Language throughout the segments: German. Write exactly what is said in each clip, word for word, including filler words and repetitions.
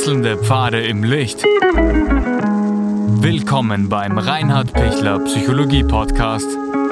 Wechselnde Pfade im Licht. Willkommen beim Reinhard Pichler Psychologie Podcast.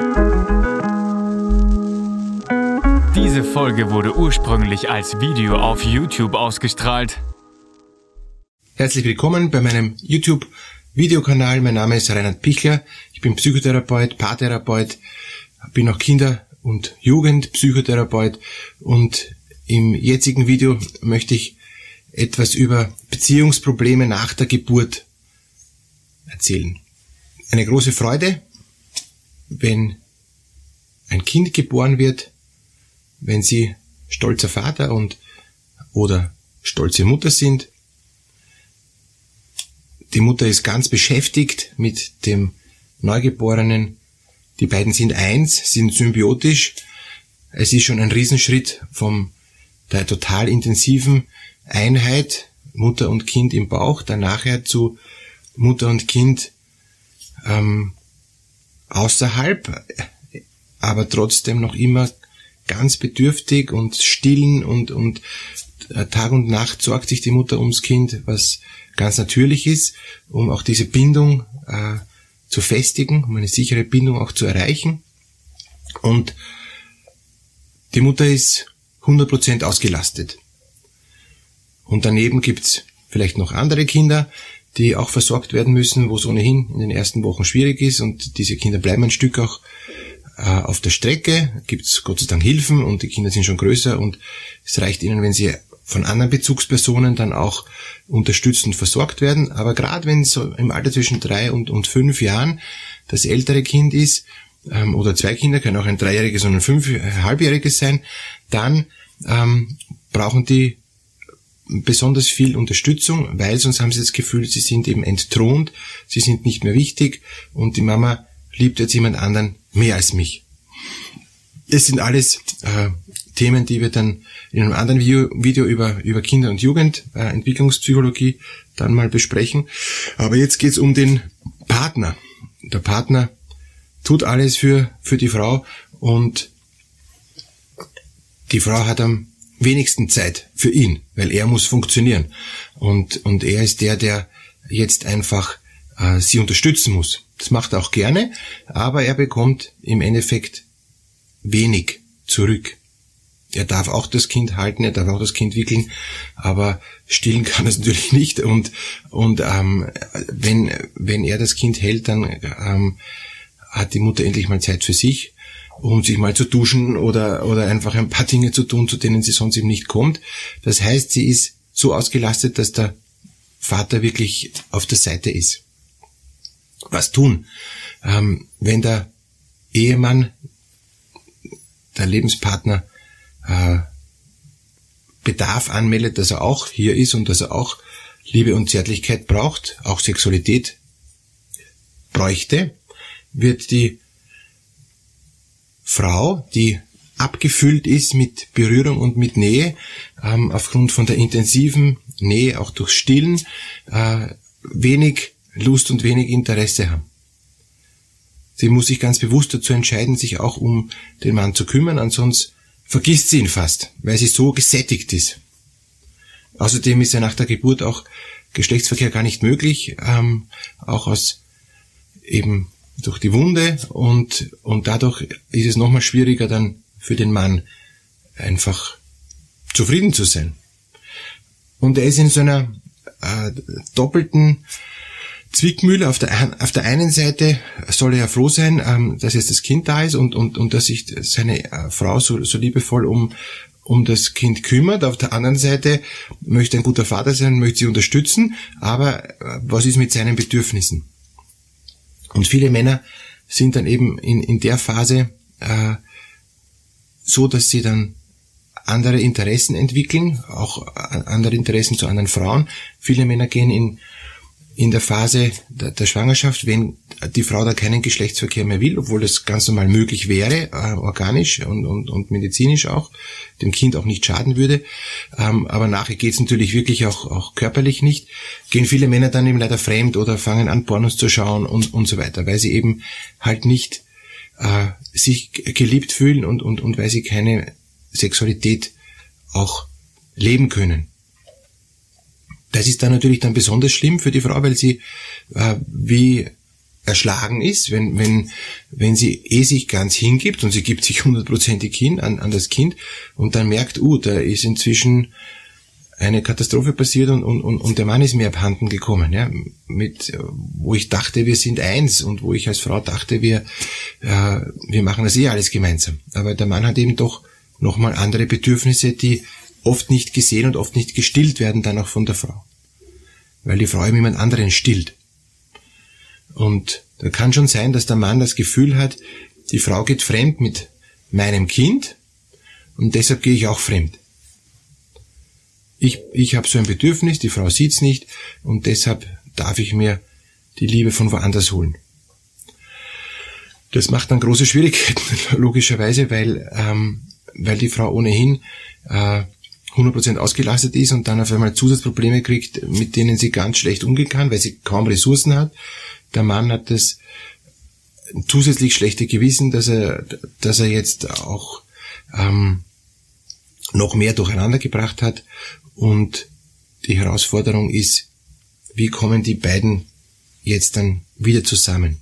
Diese Folge wurde ursprünglich als Video auf YouTube ausgestrahlt. Herzlich willkommen bei meinem YouTube-Videokanal. Mein Name ist Reinhard Pichler. Ich bin Psychotherapeut, Paartherapeut, bin auch Kinder- und Jugendpsychotherapeut und im jetzigen Video möchte ich etwas über Beziehungsprobleme nach der Geburt erzählen. Eine große Freude, wenn ein Kind geboren wird, wenn Sie stolzer Vater und oder stolze Mutter sind. Die Mutter ist ganz beschäftigt mit dem Neugeborenen. Die beiden sind eins, sind symbiotisch. Es ist schon ein Riesenschritt vom der total intensiven Einheit Mutter und Kind im Bauch, dann nachher zu Mutter und Kind ähm, außerhalb, aber trotzdem noch immer ganz bedürftig und stillen und und äh, Tag und Nacht sorgt sich die Mutter ums Kind, was ganz natürlich ist, um auch diese Bindung äh, zu festigen, um eine sichere Bindung auch zu erreichen. Und die Mutter ist hundert Prozent ausgelastet. Und daneben gibt's vielleicht noch andere Kinder, die auch versorgt werden müssen, wo es ohnehin in den ersten Wochen schwierig ist, und diese Kinder bleiben ein Stück auch äh, auf der Strecke. Gibt's Gott sei Dank Hilfen und die Kinder sind schon größer und es reicht ihnen, wenn sie von anderen Bezugspersonen dann auch unterstützend versorgt werden. Aber gerade wenn so im Alter zwischen drei und, und fünf Jahren das ältere Kind ist, ähm, oder zwei Kinder, können auch ein dreijähriges und ein fünf, ein halbjähriges sein, dann ähm, brauchen die besonders viel Unterstützung, weil sonst haben sie das Gefühl, sie sind eben entthront, sie sind nicht mehr wichtig und die Mama liebt jetzt jemand anderen mehr als mich. Es sind alles äh, Themen, die wir dann in einem anderen Video, Video über, über Kinder- und Jugendentwicklungspsychologie äh, dann mal besprechen. Aber jetzt geht's um den Partner. Der Partner tut alles für, für die Frau und die Frau hat am wenigsten Zeit für ihn, weil er muss funktionieren. Und, und er ist der, der jetzt einfach äh, sie unterstützen muss. Das macht er auch gerne, aber er bekommt im Endeffekt wenig zurück. Er darf auch das Kind halten, er darf auch das Kind wickeln, aber stillen kann er es natürlich nicht. Und, und ähm, wenn, wenn er das Kind hält, dann ähm, hat die Mutter endlich mal Zeit für sich, um sich mal zu duschen oder oder einfach ein paar Dinge zu tun, zu denen sie sonst eben nicht kommt. Das heißt, sie ist so ausgelastet, dass der Vater wirklich auf der Seite ist. Was tun? Ähm, wenn der Ehemann, der Lebenspartner, äh, Bedarf anmeldet, dass er auch hier ist und dass er auch Liebe und Zärtlichkeit braucht, auch Sexualität bräuchte, wird die Frau, die abgefüllt ist mit Berührung und mit Nähe, ähm, aufgrund von der intensiven Nähe, auch durch Stillen, äh, wenig Lust und wenig Interesse haben. Sie muss sich ganz bewusst dazu entscheiden, sich auch um den Mann zu kümmern, ansonsten vergisst sie ihn fast, weil sie so gesättigt ist. Außerdem ist ja nach der Geburt auch Geschlechtsverkehr gar nicht möglich, ähm, auch aus eben durch die Wunde, und und dadurch ist es nochmal schwieriger dann für den Mann einfach zufrieden zu sein. Und er ist in so einer äh, doppelten Zwickmühle. Auf der auf der einen Seite soll er ja froh sein, ähm, dass jetzt das Kind da ist und und und dass sich seine äh, Frau so so liebevoll um um das Kind kümmert. Auf der anderen Seite möchte ein guter Vater sein, möchte sie unterstützen, aber äh, was ist mit seinen Bedürfnissen? Und viele Männer sind dann eben in, in der Phase äh, so, dass sie dann andere Interessen entwickeln, auch andere Interessen zu anderen Frauen. Viele Männer gehen in in der Phase der, der Schwangerschaft, wenn die Frau da keinen Geschlechtsverkehr mehr will, obwohl das ganz normal möglich wäre, äh, organisch und, und, und medizinisch auch, dem Kind auch nicht schaden würde, ähm, aber nachher geht's natürlich wirklich auch, auch körperlich nicht, gehen viele Männer dann eben leider fremd oder fangen an, Pornos zu schauen und, und so weiter, weil sie eben halt nicht äh, sich geliebt fühlen und, und, und weil sie keine Sexualität auch leben können. das ist dann natürlich dann besonders schlimm für die Frau, weil sie äh, wie erschlagen ist, wenn wenn wenn sie eh sich ganz hingibt und sie gibt sich hundertprozentig hin an an das Kind und dann merkt, uh, da ist inzwischen eine Katastrophe passiert und und und der Mann ist mir abhanden gekommen, ja, mit wo ich dachte, wir sind eins und wo ich als Frau dachte, wir äh, wir machen das eh alles gemeinsam. Aber der Mann hat eben doch nochmal andere Bedürfnisse, die oft nicht gesehen und oft nicht gestillt werden dann auch von der Frau, weil die Frau eben jemand anderen stillt. Und da kann schon sein, dass der Mann das Gefühl hat, die Frau geht fremd mit meinem Kind und deshalb gehe ich auch fremd. Ich, ich habe so ein Bedürfnis, die Frau sieht's nicht und deshalb darf ich mir die Liebe von woanders holen. Das macht dann große Schwierigkeiten, logischerweise, weil, ähm, weil die Frau ohnehin äh, hundert Prozent ausgelastet ist und dann auf einmal Zusatzprobleme kriegt, mit denen sie ganz schlecht umgehen kann, weil sie kaum Ressourcen hat. Der Mann hat das zusätzlich schlechte Gewissen, dass er, dass er jetzt auch ähm, noch mehr durcheinander gebracht hat. Und die Herausforderung ist, wie kommen die beiden jetzt dann wieder zusammen?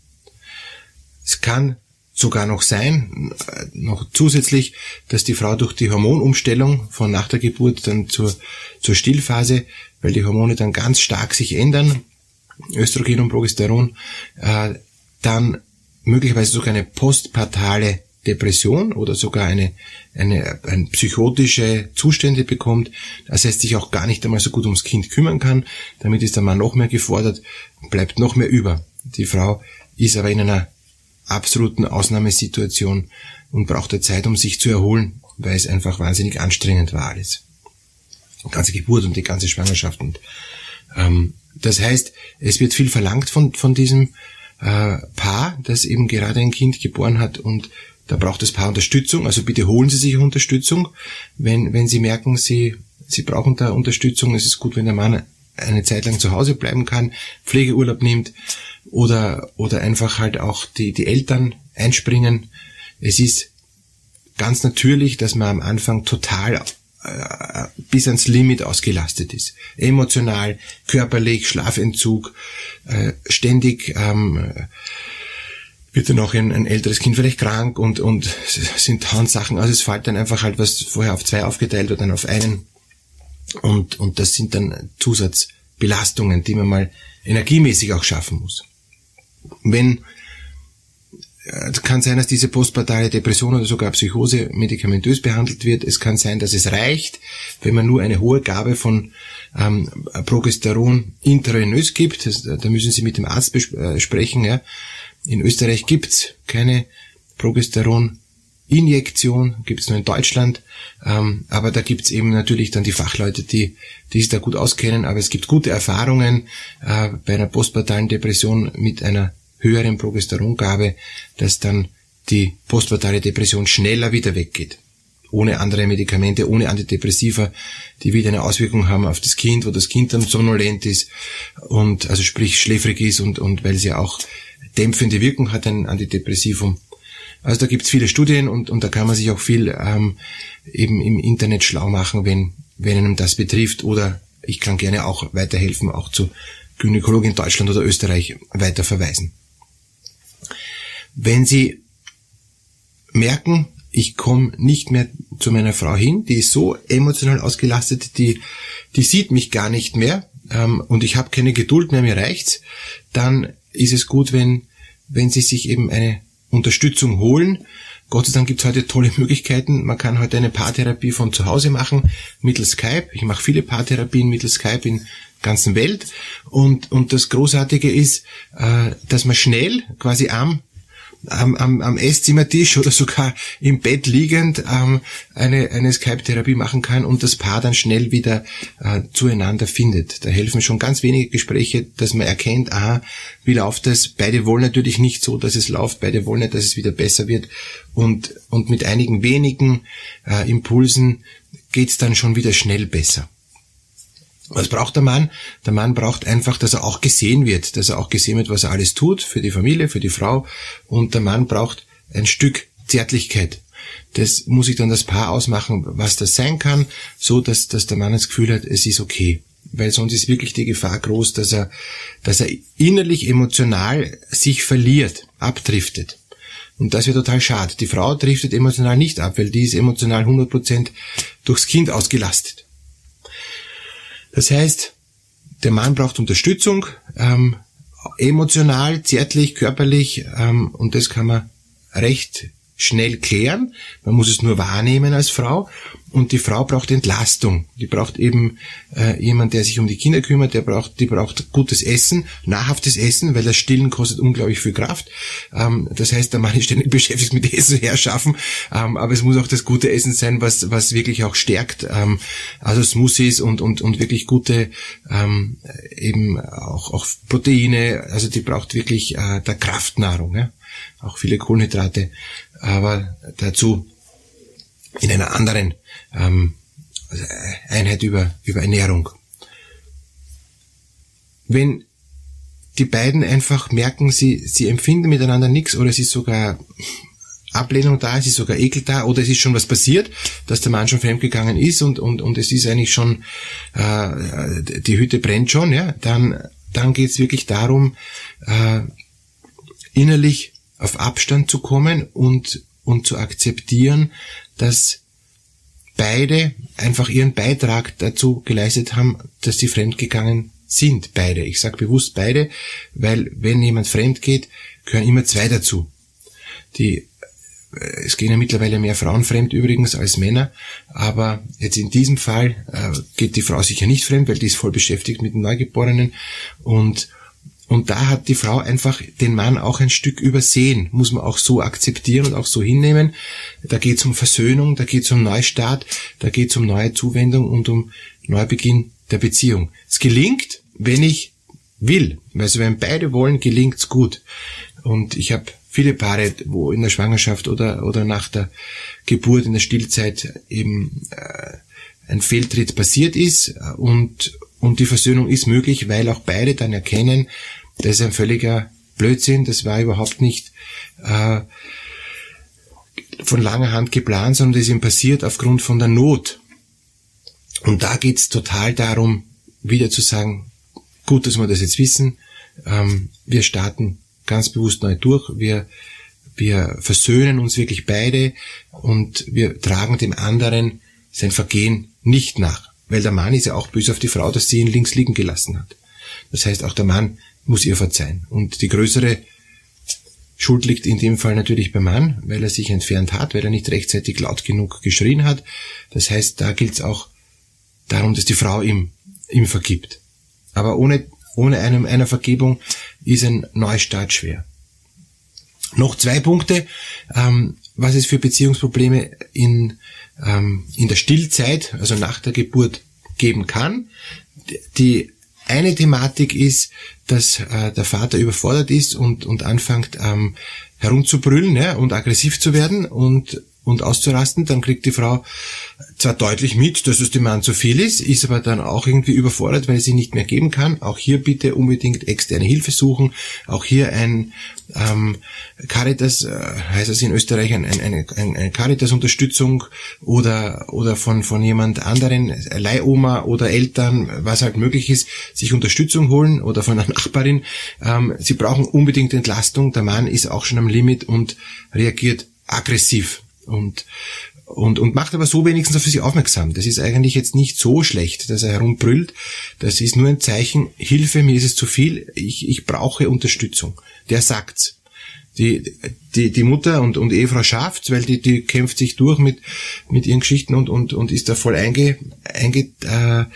Es kann sogar noch sein, noch zusätzlich, dass die Frau durch die Hormonumstellung von nach der Geburt dann zur, zur Stillphase, weil die Hormone dann ganz stark sich ändern, Östrogen und Progesteron, äh, dann möglicherweise sogar eine postpartale Depression oder sogar eine, eine, eine psychotische Zustände bekommt, das heißt sich auch gar nicht einmal so gut ums Kind kümmern kann, damit ist der Mann noch mehr gefordert, bleibt noch mehr über. Die Frau ist aber in einer absoluten Ausnahmesituation und braucht der Zeit, um sich zu erholen, weil es einfach wahnsinnig anstrengend war alles. Die ganze Geburt und die ganze Schwangerschaft und ähm, das heißt, es wird viel verlangt von von diesem äh, Paar, das eben gerade ein Kind geboren hat und da braucht das Paar Unterstützung. Also bitte holen Sie sich Unterstützung, wenn wenn Sie merken, Sie Sie brauchen da Unterstützung. Es ist gut, wenn der Mann eine Zeit lang zu Hause bleiben kann, Pflegeurlaub nimmt oder oder einfach halt auch die die Eltern einspringen. Es ist ganz natürlich, dass man am Anfang total bis ans Limit ausgelastet ist. Emotional, körperlich, Schlafentzug, äh, ständig ähm, wird dann auch ein, ein älteres Kind vielleicht krank und und sind tausend Sachen. Also es fällt dann einfach halt, was vorher auf zwei aufgeteilt wird, dann auf einen. Und und das sind dann Zusatzbelastungen, die man mal energiemäßig auch schaffen muss. Wenn Es kann sein, dass diese postpartale Depression oder sogar Psychose medikamentös behandelt wird. Es kann sein, dass es reicht, wenn man nur eine hohe Gabe von ähm, Progesteron intravenös gibt. Das, da müssen Sie mit dem Arzt bes- sprechen. Ja. In Österreich gibt's keine Progesteron-Injektion, gibt's nur in Deutschland. Ähm, aber da gibt's eben natürlich dann die Fachleute, die, die sich da gut auskennen. Aber es gibt gute Erfahrungen äh, bei einer postpartalen Depression mit einer höheren Progesterongabe, dass dann die postpartale Depression schneller wieder weggeht. Ohne andere Medikamente, ohne Antidepressiva, die wieder eine Auswirkung haben auf das Kind, wo das Kind dann somnolent ist und also sprich schläfrig ist und, und weil sie auch dämpfende Wirkung hat, ein Antidepressivum. Also da gibt's viele Studien und, und da kann man sich auch viel ähm, eben im Internet schlau machen, wenn, wenn einem das betrifft. Oder ich kann gerne auch weiterhelfen, auch zu Gynäkologen in Deutschland oder Österreich weiter verweisen. Wenn Sie merken, ich komme nicht mehr zu meiner Frau hin, die ist so emotional ausgelastet, die die sieht mich gar nicht mehr ähm, und ich habe keine Geduld mehr, mir reicht's, dann ist es gut, wenn wenn Sie sich eben eine Unterstützung holen. Gott sei Dank gibt's heute tolle Möglichkeiten. Man kann heute eine Paartherapie von zu Hause machen, mittels Skype. Ich mache viele Paartherapien mittels Skype in der ganzen Welt. Und und das Großartige ist, äh, dass man schnell quasi am am, am, am Esszimmertisch oder sogar im Bett liegend ähm, eine, eine Skype-Therapie machen kann und das Paar dann schnell wieder äh, zueinander findet. Da helfen schon ganz wenige Gespräche, dass man erkennt, aha, wie läuft das? Beide wollen natürlich nicht so, dass es läuft, beide wollen nicht, dass es wieder besser wird und, und mit einigen wenigen äh, Impulsen geht's dann schon wieder schnell besser. Was braucht der Mann? Der Mann braucht einfach, dass er auch gesehen wird, dass er auch gesehen wird, was er alles tut für die Familie, für die Frau. Und der Mann braucht ein Stück Zärtlichkeit. Das muss sich dann das Paar ausmachen, was das sein kann, so dass, dass der Mann das Gefühl hat, es ist okay. weil sonst ist wirklich die Gefahr groß, dass er, dass er innerlich emotional sich verliert, abdriftet. Und das wäre total schade. Die Frau driftet emotional nicht ab, weil die ist emotional hundert Prozent durchs Kind ausgelastet. Das heißt, der Mann braucht Unterstützung, ähm, emotional, zärtlich, körperlich, ähm, und das kann man recht schnell klären. Man muss es nur wahrnehmen als Frau. Und die Frau braucht Entlastung. Die braucht eben äh, jemand, der sich um die Kinder kümmert. Der braucht, die braucht gutes Essen, nahrhaftes Essen, weil das Stillen kostet unglaublich viel Kraft. Ähm, das heißt, der Mann ist ständig beschäftigt mit Essen herschaffen. Ähm, aber es muss auch das gute Essen sein, was was wirklich auch stärkt. Ähm, also Smoothies und und und wirklich gute ähm, eben auch auch Proteine. Also die braucht wirklich äh, der Kraftnahrung. Ja? Auch viele Kohlenhydrate. Aber dazu in einer anderen ähm, Einheit über, über Ernährung. Wenn die beiden einfach merken, sie, sie empfinden miteinander nichts oder es ist sogar Ablehnung da, es ist sogar Ekel da oder es ist schon was passiert, dass der Mann schon fremdgegangen ist und, und, und es ist eigentlich schon, äh, die Hütte brennt schon, ja, dann, dann geht es wirklich darum, äh, innerlich auf Abstand zu kommen und und zu akzeptieren, dass beide einfach ihren Beitrag dazu geleistet haben, dass sie fremdgegangen sind, beide. Ich sage bewusst beide, weil wenn jemand fremd geht, gehören immer zwei dazu. Die, es gehen ja mittlerweile mehr Frauen fremd übrigens als Männer, aber jetzt in diesem Fall äh, geht die Frau sicher nicht fremd, weil die ist voll beschäftigt mit dem Neugeborenen und Und da hat die Frau einfach den Mann auch ein Stück übersehen, muss man auch so akzeptieren und auch so hinnehmen. Da geht es um Versöhnung, da geht es um Neustart, da geht es um neue Zuwendung und um Neubeginn der Beziehung. Es gelingt, wenn ich will. Also wenn beide wollen, gelingt's gut. Und ich habe viele Paare, wo in der Schwangerschaft oder oder nach der Geburt, in der Stillzeit eben äh, ein Fehltritt passiert ist und und die Versöhnung ist möglich, weil auch beide dann erkennen, das ist ein völliger Blödsinn, das war überhaupt nicht äh, von langer Hand geplant, sondern das ist ihm passiert aufgrund von der Not. Und da geht's total darum, wieder zu sagen, gut, dass wir das jetzt wissen, ähm, wir starten ganz bewusst neu durch, wir wir versöhnen uns wirklich beide und wir tragen dem anderen sein Vergehen nicht nach. Weil der Mann ist ja auch böse auf die Frau, dass sie ihn links liegen gelassen hat. Das heißt, auch der Mann muss ihr verzeihen. Und die größere Schuld liegt in dem Fall natürlich beim Mann, weil er sich entfernt hat, weil er nicht rechtzeitig laut genug geschrien hat. Das heißt, da gilt es auch darum, dass die Frau ihm, ihm vergibt. Aber ohne, ohne einem, einer Vergebung ist ein Neustart schwer. Noch zwei Punkte, ähm, was es für Beziehungsprobleme in in der Stillzeit, also nach der Geburt, geben kann. Die eine Thematik ist, dass äh, der Vater überfordert ist und und anfängt ähm, herumzubrüllen, ja, und aggressiv zu werden und und auszurasten. Dann kriegt die Frau zwar deutlich mit, dass es dem Mann zu viel ist, ist aber dann auch irgendwie überfordert, weil sie nicht mehr geben kann. Auch hier bitte unbedingt externe Hilfe suchen. Auch hier ein ähm, Caritas, äh, heißt es in Österreich, ein, ein, eine, eine Caritas-Unterstützung oder oder von von jemand anderen, Leihoma oder Eltern, was halt möglich ist, sich Unterstützung holen oder von einer Nachbarin. Ähm, sie brauchen unbedingt Entlastung. Der Mann ist auch schon am Limit und reagiert aggressiv. Und, und, und macht aber so wenigstens auf sich aufmerksam. Das ist eigentlich jetzt nicht so schlecht, dass er herumbrüllt. Das ist nur ein Zeichen, Hilfe, mir ist es zu viel, ich, ich brauche Unterstützung. Der sagt's. Die, die, die Mutter und, und Ehefrau schafft's, weil die, die kämpft sich durch mit, mit ihren Geschichten und, und, und ist da voll einge, eingeteilt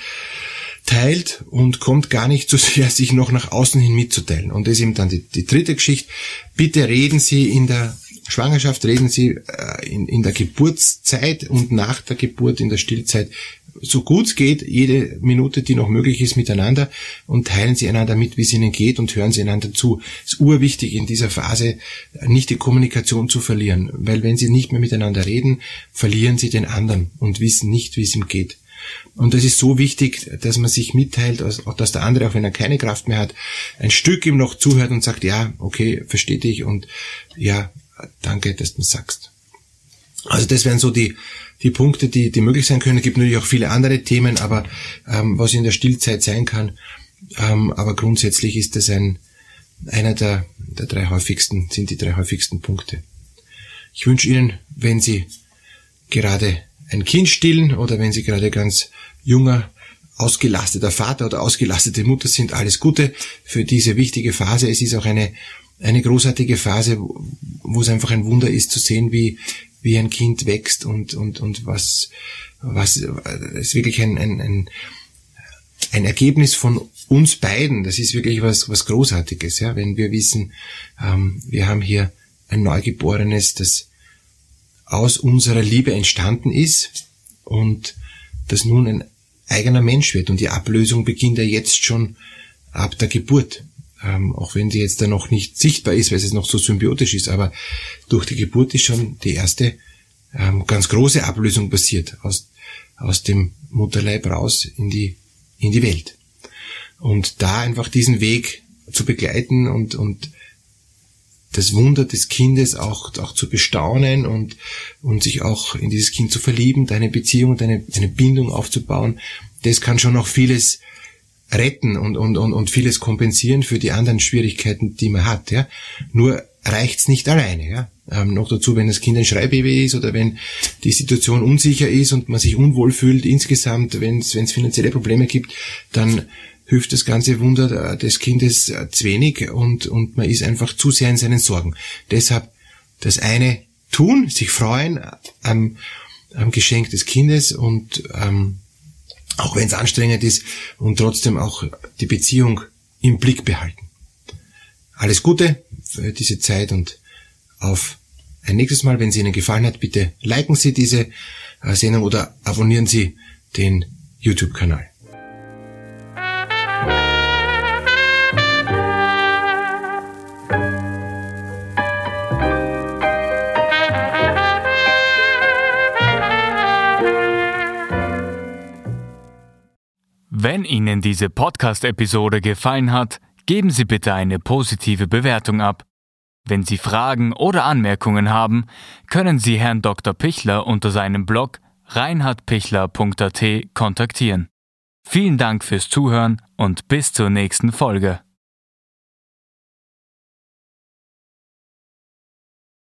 und kommt gar nicht so sehr, sich noch nach außen hin mitzuteilen. Und das ist eben dann die, die dritte Geschichte. Bitte reden Sie in der Schwangerschaft, reden Sie äh, in, in der Geburtszeit und nach der Geburt in der Stillzeit so gut es geht, jede Minute, die noch möglich ist, miteinander und teilen Sie einander mit, wie es Ihnen geht und hören Sie einander zu. Es ist urwichtig in dieser Phase, nicht die Kommunikation zu verlieren, weil wenn Sie nicht mehr miteinander reden, verlieren Sie den anderen und wissen nicht, wie es ihm geht. Und das ist so wichtig, dass man sich mitteilt, dass der andere, auch wenn er keine Kraft mehr hat, ein Stück ihm noch zuhört und sagt, ja, okay, verstehe dich und ja, danke, dass du mir sagst. Also das wären so die die Punkte, die die möglich sein können. Es gibt natürlich auch viele andere Themen, aber ähm, was in der Stillzeit sein kann. Ähm, aber grundsätzlich ist das ein einer der der drei häufigsten sind die drei häufigsten Punkte. Ich wünsche Ihnen, wenn Sie gerade ein Kind stillen oder wenn Sie gerade ganz junger, ausgelasteter Vater oder ausgelastete Mutter sind, alles Gute für diese wichtige Phase. Es ist auch eine eine großartige Phase, wo es einfach ein Wunder ist zu sehen, wie wie ein Kind wächst und und und was was ist wirklich ein ein ein, ein Ergebnis von uns beiden. Das ist wirklich was was Großartiges, ja, wenn wir wissen, ähm, wir haben hier ein Neugeborenes, das aus unserer Liebe entstanden ist und das nun ein eigener Mensch wird. Und die Ablösung beginnt ja jetzt schon ab der Geburt. Ähm, auch wenn die jetzt da noch nicht sichtbar ist, weil es noch so symbiotisch ist, aber durch die Geburt ist schon die erste ähm, ganz große Ablösung passiert, aus, aus dem Mutterleib raus in die, in die Welt. Und da einfach diesen Weg zu begleiten und, und das Wunder des Kindes auch, auch zu bestaunen und, und sich auch in dieses Kind zu verlieben, eine Beziehung und eine, eine Bindung aufzubauen, das kann schon noch vieles retten und, und, und, und vieles kompensieren für die anderen Schwierigkeiten, die man hat, ja. Nur reicht's nicht alleine, ja. Ähm, noch dazu, wenn das Kind ein Schreibaby ist oder wenn die Situation unsicher ist und man sich unwohl fühlt insgesamt, wenn es finanzielle Probleme gibt, dann hilft das ganze Wunder des Kindes zu wenig und, und man ist einfach zu sehr in seinen Sorgen. Deshalb das eine tun, sich freuen am, am Geschenk des Kindes und ähm, auch wenn es anstrengend ist und trotzdem auch die Beziehung im Blick behalten. Alles Gute für diese Zeit und auf ein nächstes Mal. Wenn es Ihnen gefallen hat, bitte liken Sie diese Sendung oder abonnieren Sie den YouTube-Kanal. Wenn Ihnen diese Podcast-Episode gefallen hat, geben Sie bitte eine positive Bewertung ab. Wenn Sie Fragen oder Anmerkungen haben, können Sie Herrn Doktor Pichler unter seinem Blog reinhard pichler punkt a t kontaktieren. Vielen Dank fürs Zuhören und bis zur nächsten Folge.